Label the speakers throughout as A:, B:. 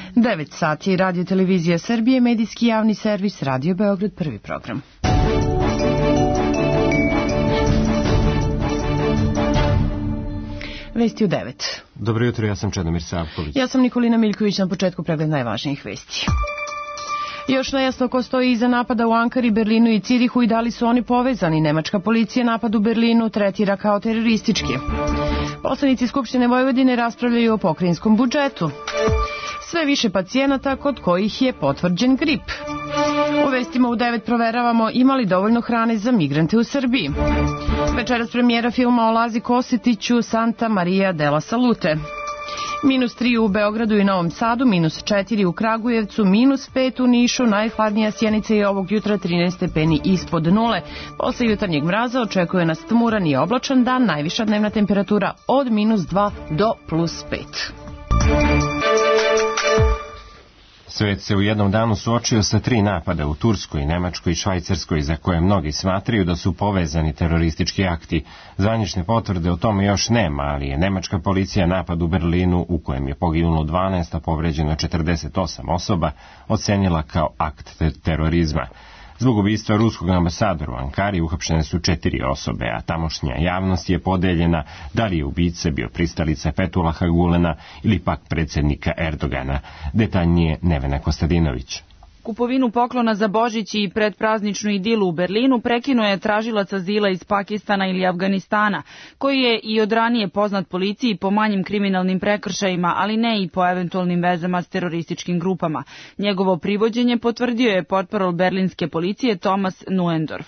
A: 9 sati, Radio Televizija Srbije, medijski javni servis, Radio Beograd, prvi program. Vesti u 9.
B: Dobro jutro, ja sam Čedomir Savković.
A: Ja sam Nikolina Miljković, na početku pregled najvažnijih vesti. Još nejasno ko stoji iza napada u Ankari, Berlinu i Cirihu i da li su oni povezani. Nemačka policija napad u Berlinu tretira kao teroristički. Poslanici Skupštine Vojvodine raspravljaju o pokrajinskom budžetu. Sve više pacijenata kod kojih je potvrđen grip. U vestima u 9 proveravamo ima li dovoljno hrane za migrante u Srbiji. Večeras premijera filma o Lazi Kosetiću Santa Maria della Salute. -3 u Beogradu i Novom Sadu, -4 u Kragujevcu, -5 u Nišu, najhladnija Sjenica je ovog jutra 13 stepeni ispod nule. Posle jutarnjeg mraza očekuje nas tmuran i oblačan dan, najviša dnevna temperatura od -2 do +5.
B: Svet se u jednom danu suočio sa 3 napada u Turskoj, Nemačkoj i Švajcarskoj, za koje mnogi smatraju da su povezani teroristički akti. Zvanične potvrde o tome još nema, ali je nemačka policija napad u Berlinu, u kojem je poginulo 12, a povređeno 48 osoba, ocenila kao akt terorizma. Zbog ubistva ruskog ambasadora u Ankari uhapšene su 4 osobe, a tamošnja javnost je podeljena da li je ubica bio pristalica Fethulaha Gulena ili pak predsjednika Erdogana. Detaljnije Nevena Kostadinović.
C: Kupovinu poklona za Božić i predprazničnu idilu u Berlinu prekinuo je tražilac azila iz Pakistana ili Afganistana, koji je i od ranije poznat policiji po manjim kriminalnim prekršajima, ali ne i po eventualnim vezama s terorističkim grupama. Njegovo privođenje potvrdio je portparol berlinske policije Thomas Nuendorf.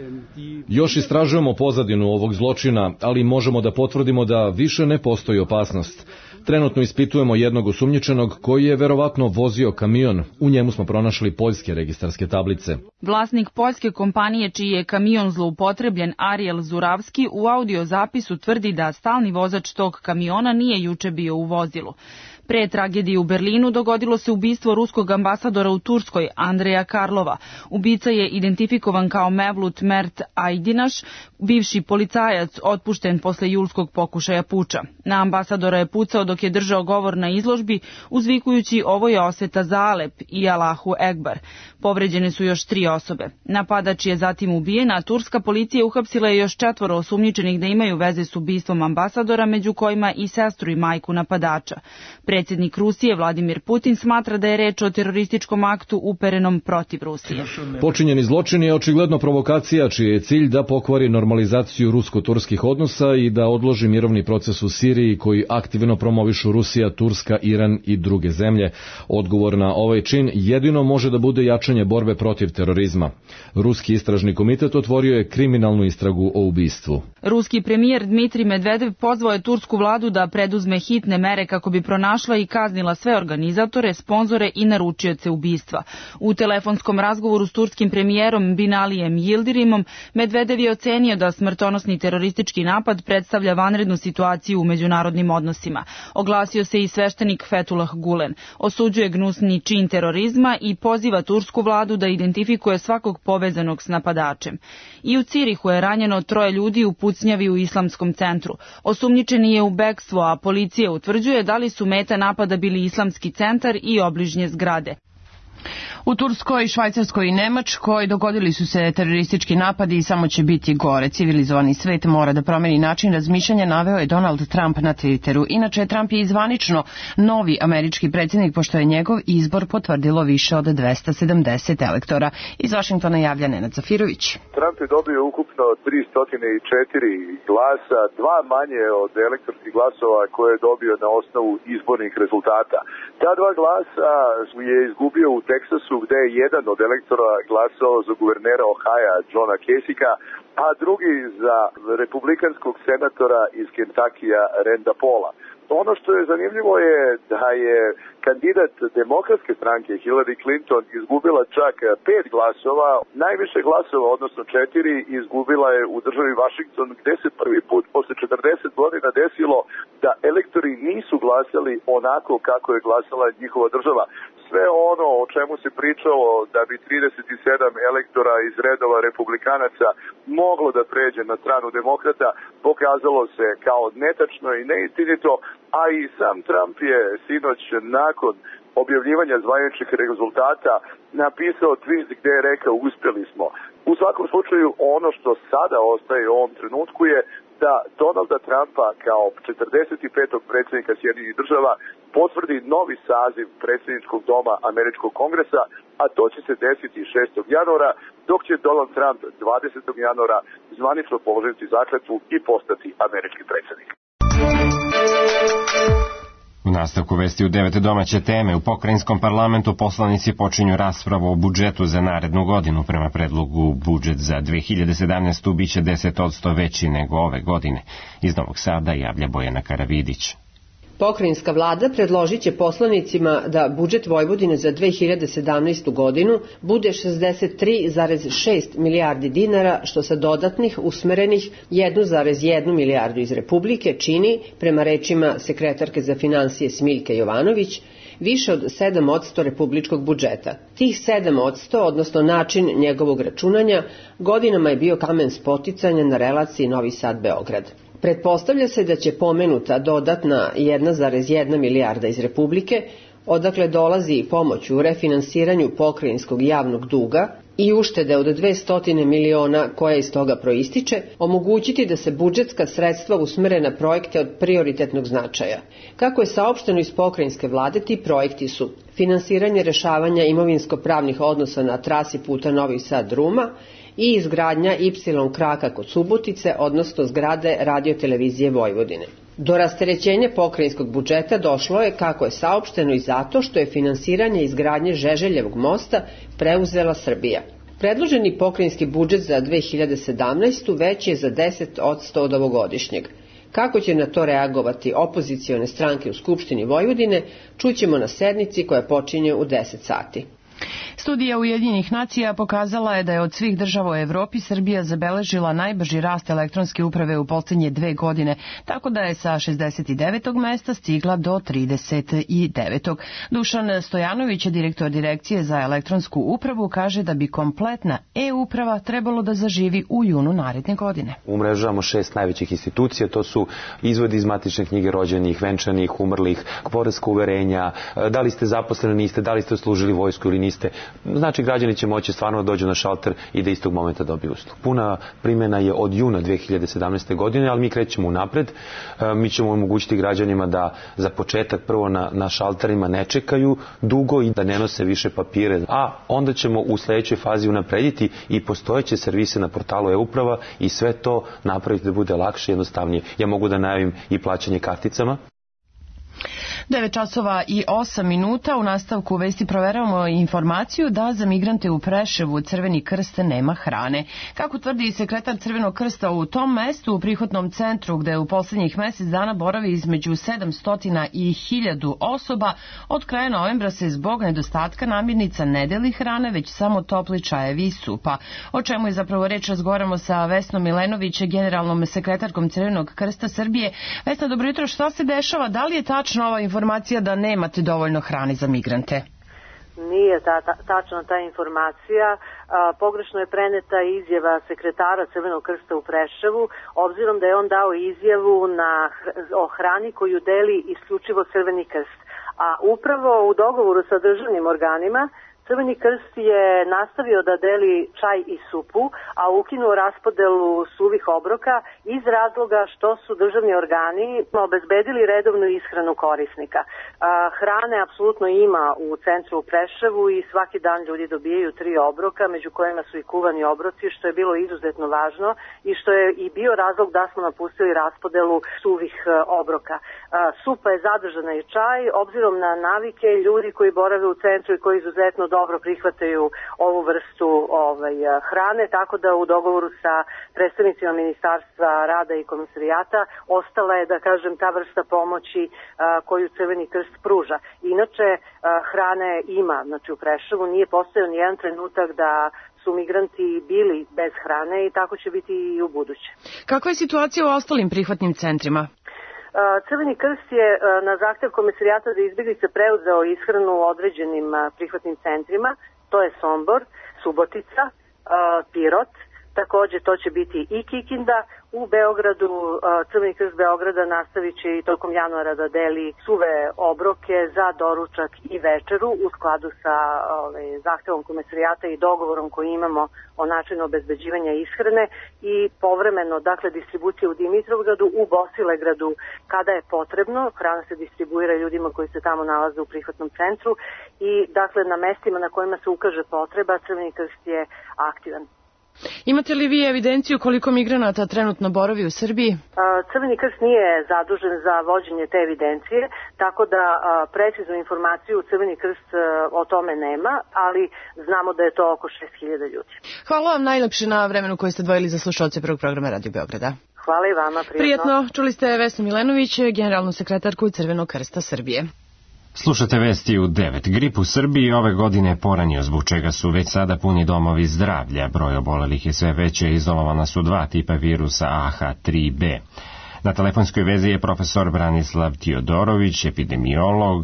D: Još istražujemo pozadinu ovog zločina, ali možemo da potvrdimo da više ne postoji opasnost. Trenutno ispitujemo jednog osumnjičenog koji je verovatno vozio kamion. U njemu smo pronašli poljske registarske tablice.
C: Vlasnik poljske kompanije čiji je kamion zloupotrebljen, Ariel Zuravski, u audiozapisu tvrdi da stalni vozač tog kamiona nije juče bio u vozilu. Pre tragedije u Berlinu dogodilo se ubistvo ruskog ambasadora u Turskoj, Andreja Karlova. Ubica je identifikovan kao Mevlut Mert Ajdinaš, bivši policajac otpušten posle julskog pokušaja puča. Na ambasadora je pucao dok je držao govor na izložbi, uzvikujući ovo je osveta za Alep i Allahu Ekbar. Povređene su još 3 osobe. Napadač je zatim ubijen, a turska policija uhapsila je još 4 osumnjičenih da imaju veze s ubistvom ambasadora, među kojima i sestru i majku napadača. Predsjednik Rusije Vladimir Putin smatra da je reč o terorističkom aktu uperenom protiv Rusije.
D: Počinjeni zločin je očigledno provokacija čiji je cilj da pokvari normalizaciju rusko-turskih odnosa i da odloži mirovni proces u Siriji koji aktivno promovišu Rusija, Turska, Iran i druge zemlje. Odgovor na ovaj čin jedino može da bude jačanje borbe protiv terorizma. Ruski istražni komitet otvorio je kriminalnu istragu o ubistvu.
C: Ruski premijer Dmitrij Medvedev pozvao je tursku vladu da preduzme hitne mere kako bi pronašla i kaznila sve organizatore, sponzore i naručioce ubistva. U telefonskom razgovoru s turskim premijerom Binalijem Yildirimom Medvedev je ocenio da smrtonosni teroristički napad predstavlja vanrednu situaciju u međunarodnim odnosima. Oglasio se i sveštenik Fethullah Gulen. Osuđuje gnusni čin terorizma i poziva tursku vladu da identifikuje svakog povezanog s napadačem. I u Cirihu je ranjeno 3 ljudi u pucnjavi u islamskom centru. Osumnjičeni je u bekstvu, a policija utvrđuje da li su meta napada bili islamski centar i obližnje zgrade.
A: U Turskoj, Švajcarskoj i Nemačkoj dogodili su se teroristički napadi i samo će biti gore. Civilizovani svet mora da promeni način razmišljanja, naveo je Donald Trump na Twitteru. Inače, Trump je zvanično novi američki predsjednik, pošto je njegov izbor potvrdilo više od 270 elektora. Iz Vašingtona javlja Nenad Zafirović.
E: Trump je dobio ukupno 304 glasa, 2 manje od elektorskih glasova koje je dobio na osnovu izbornih rezultata. Ta 2 glasa je izgubio u Teksasu, gde je jedan od elektora glasao za guvernera Ohaja, Johna Kasicka, a drugi za republikanskog senatora iz Kentakija, Randa Paula. Ono što je zanimljivo je da je kandidat demokratske stranke Hillary Clinton izgubila čak 5 glasova, najviše glasova, odnosno 4, izgubila je u državi Washington, gde se prvi put posle 40 godina desilo da elektori nisu glasali onako kako je glasala njihova država. sve ono o čemu se pričalo da bi 37 elektora iz redova republikanaca moglo da pređe na stranu demokrata, pokazalo se kao netačno i neistinito, a i sam Trump je sinoć nakon objavljivanja zvaničnih rezultata napisao tweet gde je rekao uspjeli smo. U svakom slučaju ono što sada ostaje u ovom trenutku je da Donalda Trumpa kao 45. predsjednika Sjedinjenih država potvrdi novi saziv predsjedničkog doma Američkog kongresa, a to će se desiti 6. januara, dok će Donald Trump 20. januara zvanično položiti zakletvu i postati američki predsjednik.
B: U nastavku vesti u 9. domaće teme, u pokrajinskom parlamentu poslanici počinju raspravu o budžetu za narednu godinu. Prema predlogu, budžet za 2017. biće 10% veći nego ove godine. Iz Novog Sada javlja Bojana Karavidić.
F: Pokrajinska vlada predložit će poslanicima da budžet Vojvodine za 2017. godinu bude 63,6 milijardi dinara, što sa dodatnih usmerenih 1,1 milijardu iz Republike čini, prema rečima sekretarke za finansije Smiljke Jovanović, više od 7% republičkog budžeta. Tih 7%, odnosno način njegovog računanja, godinama je bio kamen spoticanja na relaciji Novi Sad-Beograd. Pretpostavlja se da će pomenuta dodatna 1,1 milijarda iz Republike, odakle dolazi pomoć u refinansiranju pokrajinskog javnog duga i uštede od 200 miliona koja iz toga proističe, omogućiti da se budžetska sredstva usmere na projekte od prioritetnog značaja. Kako je saopšteno iz pokrajinske vlade, ti projekti su finansiranje rešavanja imovinsko-pravnih odnosa na trasi puta Novi Sad-Ruma i izgradnja Y kraka kod Subotice, odnosno zgrade Radio-televizije Vojvodine. Do rasterećenja pokrajinskog budžeta došlo je, kako je saopšteno, i zato što je finansiranje izgradnje Žeželjevog mosta preuzela Srbija. Predloženi pokrajinski budžet za 2017. veći je za 10% od ovogodišnjeg. Kako će na to reagovati opozicione stranke u Skupštini Vojvodine, čućemo na sednici koja počinje u 10 sati.
A: Studija Ujedinjenih nacija pokazala je da je od svih država u Evropi Srbija zabeležila najbrži rast elektronske uprave u posljednje 2 godine, tako da je sa 69. mesta stigla do 39. Dušan Stojanović, direktor Direkcije za elektronsku upravu, kaže da bi kompletna e-uprava trebalo da zaživi u junu naredne godine.
G: Umrežavamo 6 najvećih institucija, to su izvodi iz matične knjige rođenih, venčanih, umrlih, poreska uverenja, da li ste zaposleni, niste, da li ste služili vojsku ili niste. Znači, građani će moći stvarno da dođu na šalter i da istog momenta dobiju uslugu. Puna primjena je od juna 2017. godine, ali mi krećemo unapred. Mi ćemo omogućiti građanima da za početak prvo na šalterima ne čekaju dugo i da ne nose više papire. A onda ćemo u sljedećoj fazi unaprediti i postojeće servise na portalu e-uprava i sve to napraviti da bude lakše i jednostavnije. Ja mogu da najavim i plaćanje karticama.
A: 9 časova i 8 minuta. U nastavku vesti proveravamo informaciju da za migrante u Preševu Crveni krst nema hrane. Kako tvrdi sekretar Crvenog krsta u tom mestu, u prihvatnom centru gde u posljednjih mjesec dana boravi između 700 i 1000 osoba, od kraja novembra se zbog nedostatka namirnica ne deli hrane, već samo topli čajevi i supa. O čemu je zapravo reč, razgovaramo sa Vesnom Milenović, generalnom sekretarkom Crvenog krsta Srbije. Vesna, dobro jutro, šta se dešava? Da li je tačna ova informacija da nemate dovoljno hrane za migrante?
H: Nije tačna ta informacija. Pogrešno je preneta izjava sekretara Crvenog krsta u Preševu, obzirom da je on dao izjavu o hrani koju deli isključivo Crveni krst. A upravo u dogovoru sa državnim organima Crveni krst je nastavio da deli čaj i supu, a ukinuo raspodelu suvih obroka iz razloga što su državni organi obezbedili redovnu ishranu korisnika. Hrane apsolutno ima u centru u Preševu i svaki dan ljudi dobijaju 3 obroka, među kojima su i kuvani obroci, što je bilo izuzetno važno i što je i bio razlog da smo napustili raspodelu suvih obroka. Supa je zadržana i čaj, obzirom na navike ljudi koji borave u centru i koji izuzetno dobro prihvataju ovu vrstu hrane, tako da u dogovoru sa predstavnicima Ministarstva rada i komisarijata ostala je, da kažem, ta vrsta pomoći koju Crveni krst pruža. Inače, hrane ima, znači u Preševu nije postojao ni jedan trenutak da su migranti bili bez hrane i tako će biti i u buduće.
A: Kakva je situacija u ostalim prihvatnim centrima?
H: Crveni krst je na zahtev Komesarijata za izbjeglice preuzeo ishranu u određenim prihvatnim centrima, to je Sombor, Subotica, Pirot, takođe to će biti i Kikinda. U Beogradu, Crveni krst Beograda nastavit će i tokom januara da deli suve obroke za doručak i večeru u skladu sa zahtevom Komesarijata i dogovorom koji imamo o načinu obezbeđivanja ishrane i povremeno, dakle, distribucija u Dimitrovgradu, u Bosilegradu kada je potrebno. Hrana se distribuira ljudima koji se tamo nalaze u prihvatnom centru i, dakle, na mestima na kojima se ukaže potreba, Crveni krst je aktivan.
A: Imate li vi evidenciju koliko migranata trenutno boravi u Srbiji?
H: Crveni krst nije zadužen za vođenje te evidencije, tako da preciznu informaciju Crveni krst o tome nema, ali znamo da je to oko 6.000 ljudi.
A: Hvala vam najlepše na vremenu koje ste odvojili za slušaoce prvog programa Radio Beograda.
H: Hvala i vama,
A: prijetno. Čuli ste Vesnu Milenović, generalnu sekretarku Crvenog krsta Srbije.
B: Slušate vesti u 9. Grip u Srbiji ove godine je poranio, zbog čega su već sada puni domovi zdravlja. Broj obolelih je sve veće, izolovana su 2 tipa virusa AH3B. Na telefonskoj vezi je profesor Branislav Tiodorović, epidemiolog.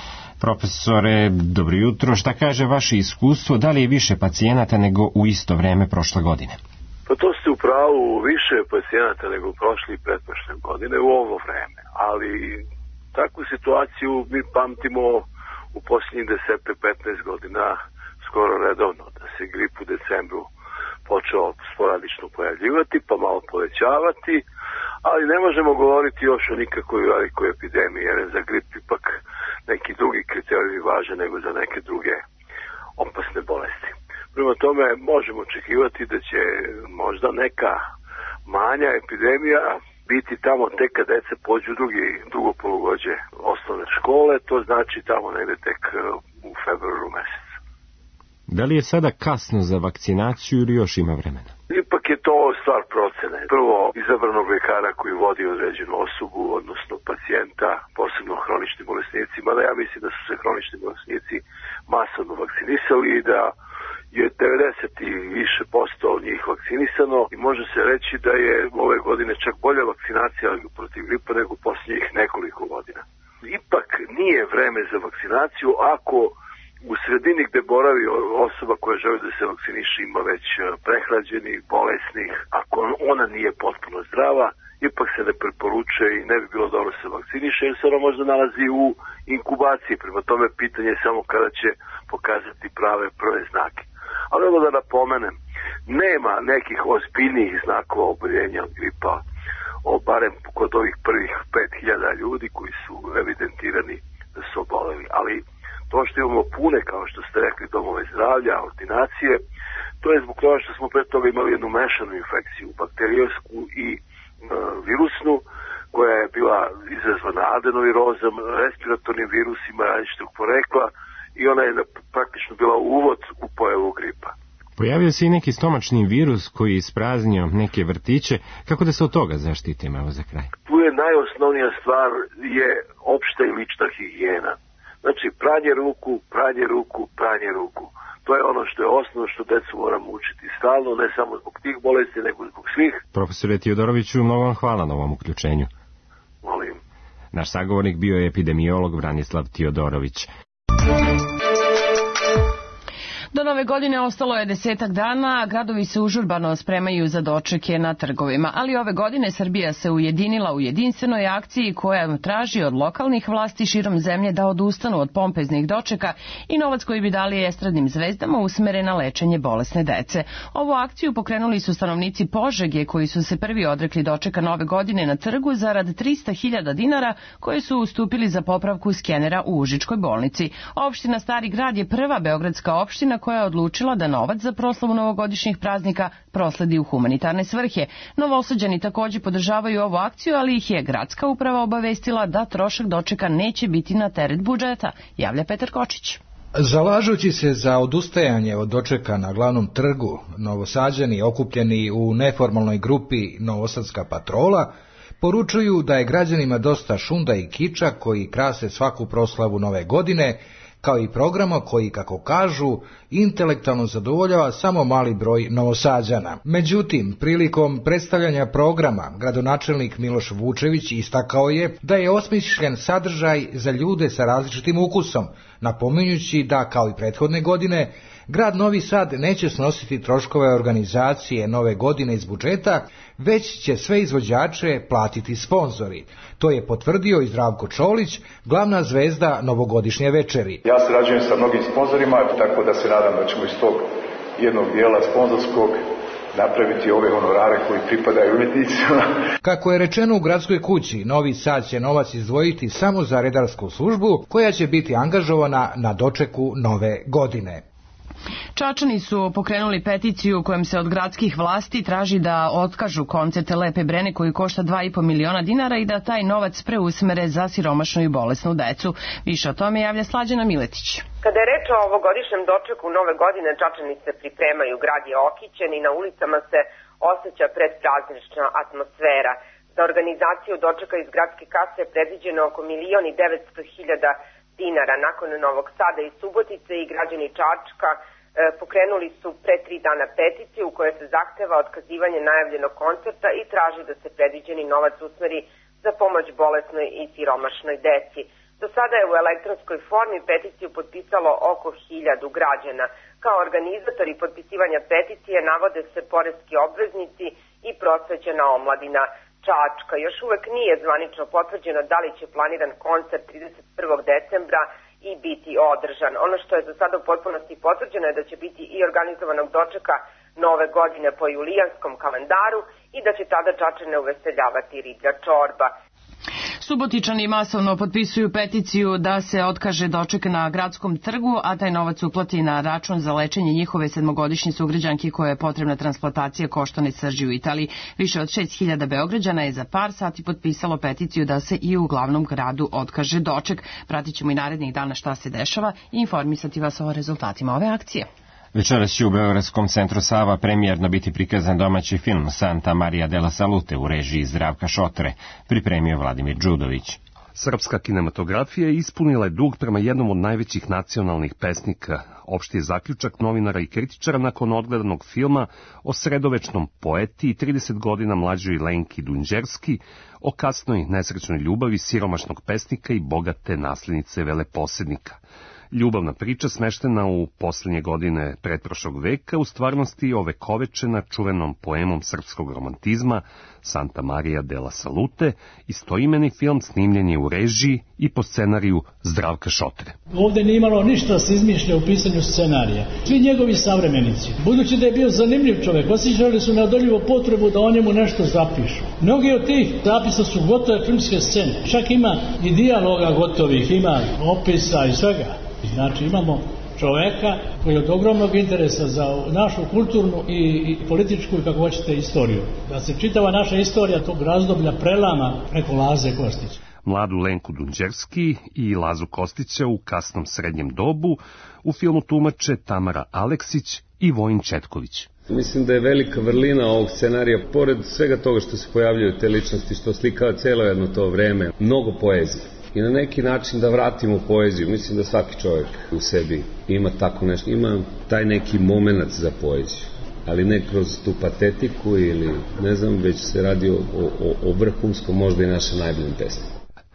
B: Profesore, dobro jutro. Šta kaže vaše iskustvo? Da li je više pacijenata nego u isto vreme prošle godine?
E: Pa to ste u pravu, više pacijenata nego prošle i pretprošle godine u ovo vreme, ali takvu situaciju mi pamtimo u posljednjih 10-15 godina skoro redovno, da se grip u decembru počeo sporadično pojavljivati, pa malo povećavati, ali ne možemo govoriti još o nikakvoj velikoj epidemiji, jer je za grip ipak neki drugi kriteriji važe nego za neke druge opasne bolesti. Prema tome možemo očekivati da će možda neka manja epidemija biti tamo tek kad deca pođu drugo polugođe osnovne škole, to znači tamo negde tek u februaru mesecu.
B: Da li je sada kasno za vakcinaciju ili još ima vremena?
E: Ipak je to stvar procene. Prvo, izabranog lekara koji vodi određenu osobu, odnosno pacijenta, posebno hroničnim bolesnicima, da ja mislim da su se hronični bolesnici masovno vakcinisali i da je 90 i više posto od njih vakcinisano i može se reći da je ove godine čak bolja vakcinacija protiv gripa nego posljednjih nekoliko godina. Ipak nije vreme za vakcinaciju ako u sredini gde boravi osoba koja želi da se vakciniše ima već prehlađenih, bolesnih, ako ona nije potpuno zdrava, ipak se ne preporučuje i ne bi bilo dobro se vakciniše jer se ona možda nalazi u inkubaciji, prema tome pitanje je samo kada će pokazati prve znake. Ali evo da napomenem, nema nekih ozbiljnijih znakova oboljenja od gripa, barem kod ovih prvih 5.000 ljudi koji su evidentirani da su oboleli. Ali to što imamo pune, kao što ste rekli, domove zdravlja, ordinacije, to je zbog toga što smo pre toga imali jednu mešanu infekciju, bakterijsku i virusnu, koja je bila izazvana adenovirozom, respiratornim virusima različitog porekla, i ona je praktično bila uvod u pojavu gripa.
B: Pojavio se i neki stomačni virus koji je ispraznio neke vrtiće. Kako da se od toga zaštitimo, evo za kraj?
E: Tu je najosnovnija stvar je opšta i lična higijena. Znači, pranje ruku. To je ono što je osnovno što decu moramo učiti stalno, ne samo zbog tih bolesti, nego zbog svih.
B: Profesore Tiodoroviću, mnogo vam hvala na ovom uključenju.
E: Molim.
B: Naš sagovornik bio je epidemiolog Branislav Tiodorović.
A: Do nove godine ostalo je 10 dana, a gradovi se užurbano spremaju za dočeke na trgovima. Ali ove godine Srbija se ujedinila u jedinstvenoj akciji koja traži od lokalnih vlasti širom zemlje da odustanu od pompeznih dočeka i novac koji bi dali estradnim zvezdama usmere na lečenje bolesne dece. Ovu akciju pokrenuli su stanovnici Požege koji su se prvi odrekli dočeka nove godine na trgu zarad 300.000 dinara koje su ustupili za popravku skenera u Užičkoj bolnici. Opština Stari grad je prva beogradska opština koja je odlučila da novac za proslavu novogodišnjih praznika prosledi u humanitarne svrhe. Novosađani također podržavaju ovu akciju, ali ih je gradska uprava obavestila da trošak dočeka neće biti na teret budžeta, javlja Petar Kočić.
I: Zalažući se za odustajanje od dočeka na glavnom trgu, Novosađani okupljeni u neformalnoj grupi Novosadska patrola poručuju da je građanima dosta šunda i kiča koji krase svaku proslavu nove godine, kao i programa koji, kako kažu, intelektualno zadovoljava samo mali broj Novosađana. Međutim, prilikom predstavljanja programa, gradonačelnik Miloš Vučević istakao je da je osmišljen sadržaj za ljude sa različitim ukusom, napominjući da, kao i prethodne godine, grad Novi Sad neće snositi troškove organizacije Nove godine iz budžeta, već će sve izvođače platiti sponzori. To je potvrdio i Zdravko Čolić, glavna zvezda novogodišnje večeri.
J: Ja sarađujem sa mnogim sponzorima, tako da se nadam da ćemo iz tog jednog dijela sponzorskog napraviti ove honorare koji pripadaju umjetnicima.
I: Kako je rečeno u gradskoj kući, Novi Sad će novac izdvojiti samo za redarsku službu, koja će biti angažovana na dočeku Nove godine.
A: Čačani su pokrenuli peticiju kojom se od gradskih vlasti traži da otkažu koncert Lepe Brene koji košta 2,5 miliona dinara i da taj novac preusmere za siromašnu i bolesnu decu. Više o tome javlja Slađana Miletić.
K: Kada je reč o ovogodišnjem dočeku Nove godine, Čačani se pripremaju, grad je okićen i na ulicama se osjeća predpraznična atmosfera. Za organizaciju dočeka iz gradske kase je predviđeno oko 1.900.000 dinara. Nakon Novog Sada i Subotice i građani Čačka pokrenuli su pre 3 dana peticiju u kojoj se zahteva otkazivanje najavljenog koncerta i traži da se predviđeni novac usmeri za pomoć bolesnoj i siromašnoj deci. Do sada je u elektronskoj formi peticiju potpisalo oko 1000 građana. Kao organizatori potpisivanja peticije navode se poreski obveznici i prosvećena omladina Čačka. Još uvek nije zvanično potvrđeno da li će planiran koncert 31. decembra i biti održan. Ono što je za sada u potpunosti potvrđeno je da će biti i organizovanog dočeka Nove godine po julijanskom kalendaru i da će tada Čačane uveseljavati riblja čorba.
A: Subotičani masovno potpisuju peticiju da se otkaže doček na gradskom trgu, a taj novac uplati na račun za lečenje njihove 7-godišnje sugrađanke koja je potrebna transplantacija koštane srži u Italiji. Više od 6.000 Beograđana je za par sati potpisalo peticiju da se i u glavnom gradu otkaže doček. Pratit ćemo i narednih dana šta se dešava i informisati vas o rezultatima ove akcije.
B: Večeras će u Beogradskom centru Sava premijerno biti prikazan domaći film Santa Maria della Salute u režiji Zdravka Šotre, pripremio Vladimir Đudović.
L: Srpska kinematografija ispunila je dug prema jednom od najvećih nacionalnih pesnika. Opšti je zaključak novinara i kritičara nakon odgledanog filma o sredovečnom poeti i 30 godina mlađoj Lenki Dunđerski, o kasnoj nesrećnoj ljubavi siromašnog pesnika i bogate naslednice veleposednika. Ljubavna priča smeštena u posljednje godine pretprošlog veka u stvarnosti ovekovečena čuvenom poemom srpskog romantizma Santa Maria della Salute, istoimeni film snimljen je u režiji i po scenariju Zdravka Šotre.
M: Ovdje nije imalo ništa da se izmišlja u pisanju scenarija. Svi njegovi savremenici, budući da je bio zanimljiv čovjek, osjećali su neodoljivu potrebu da o njemu nešto zapišu. Mnogi od tih zapisa su gotove filmske scene. Čak ima i dijaloga gotovih, ima opisa i svega. Znači imamo čoveka koji je od ogromnog interesa za našu kulturnu i političku i kako hoćete istoriju. Da se čitava naša istorija tog razdoblja prelama preko Laze Kostića.
L: Mladu Lenku Dunđerski i Lazu Kostića u kasnom srednjem dobu u filmu tumače Tamara Aleksić i Vojin Četković.
N: Mislim da je velika vrlina ovog scenarija, pored svega toga što se pojavljaju te ličnosti, što slikava cijelo jedno to vreme, mnogo poezije. I na neki način da vratimo poeziju. Mislim da svaki čovjek u sebi ima tako nešto, ima taj neki momenat za poeziju, ali ne kroz tu patetiku ili ne znam, već se radi o vrhunskom, možda i našem najboljim pesmu.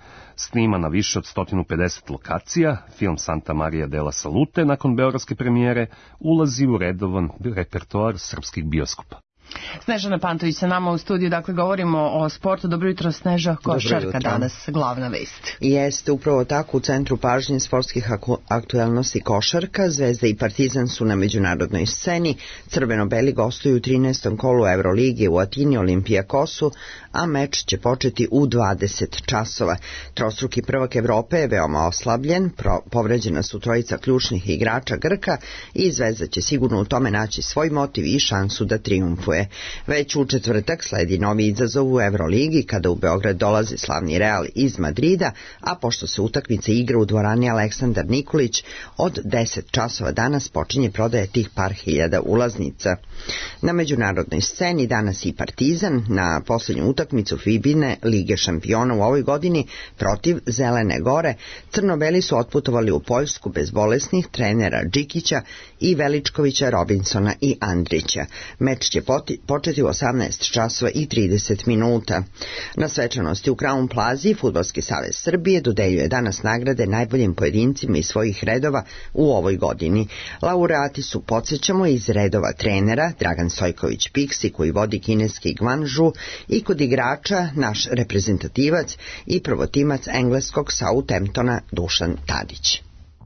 L: Snima na više od 150 lokacija, film Santa Maria della Salute nakon beogradske premijere ulazi u redovan repertoar srpskih bioskopa.
A: Snežana Pantović sa nama u studiju, dakle govorimo o sportu. Dobro jutro, Sneža, košarka danas glavna vest.
O: Jeste upravo tako, u centru pažnje sportskih aktuelnosti košarka. Zvezda i Partizan su na međunarodnoj sceni, crveno-beli gostuju u 13. kolu Evrolige u Atini Olimpijakosu, a meč će početi u 20 časova. Trostruki prvak Evrope je veoma oslabljen, povređena su trojica ključnih igrača Grka i Zvezda će sigurno u tome naći svoj motiv i šansu da trijumfuje. je. Već u četvrtak sledi novi izazov u Euroligi kada u Beograd dolazi slavni Real iz Madrida, a pošto se utakmica igra u dvorani Aleksandar Nikolić, od 10 časova danas počinje prodaja tih par hiljada ulaznica. Na međunarodnoj sceni danas i Partizan na posljednju utakmicu FIBA-ine Lige šampiona u ovoj godini protiv Zelene Gore. Crno-beli su otputovali u Poljsku bez bolesnih trenera Džikića i Veličkovića, Robinsona i Andrića. Meč će početi u 18 časova i 30 minuta. Na svečanosti u Crown Plazi Fudbalski savez Srbije dodeljuje danas nagrade najboljim pojedincima iz svojih redova u ovoj godini. Laureati su, podsjećamo, iz redova trenera Dragan Stojković Piksi koji vodi kineski Guangzhou i kod igrača naš reprezentativac i prvotimac engleskog Southamptona Dušan Tadić.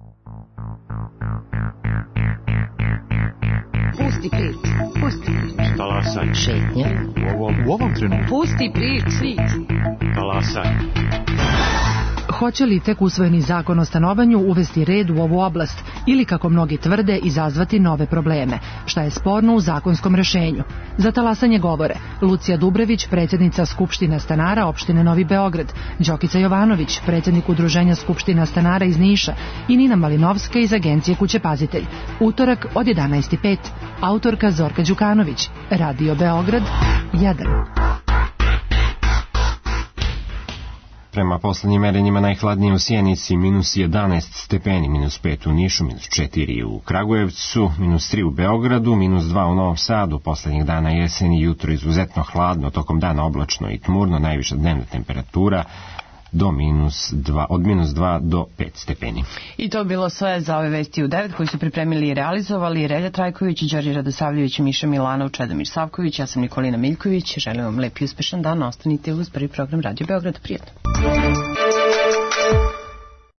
P: Pusti priču. Pusti priču.
Q: Talasaj.
P: Šetnja.
Q: U ovom trenutku.
P: Pusti priču.
Q: Talasaj.
R: Hoće li tek usvojeni zakon o stanovanju uvesti red u ovu oblast ili, kako mnogi tvrde, izazvati nove probleme? Šta je sporno u zakonskom rešenju? Za talasanje govore Lucija Dubrević, predsjednica Skupština stanara opštine Novi Beograd, Đokica Jovanović, predsjednik Udruženja Skupština stanara iz Niša i Nina Malinovska iz agencije Kućepazitelj. Utorak od 11:05. Autorka Zorka Đukanović. Radio Beograd 1.
B: Prema poslednjim merenjima najhladnije u Sjenici minus 11 stepeni, minus 5 u Nišu, minus 4 u Kragujevcu, minus 3 u Beogradu, minus 2 u Novom Sadu. Poslednjih dana jeseni, jutro izuzetno hladno, tokom dana oblačno i tmurno, najviša dnevna temperatura od minus 2 do 5 stepeni.
A: I to bilo sve za ove vesti u 9 koji su pripremili i realizovali Relja Trajković, Đorđe Radosavljević, Miša Milanov, Čedomir Savković, ja sam Nikolina Miljković. Želim vam lep i uspešan dan, ostanite uz prvi program Radio Beograd. Prijatno.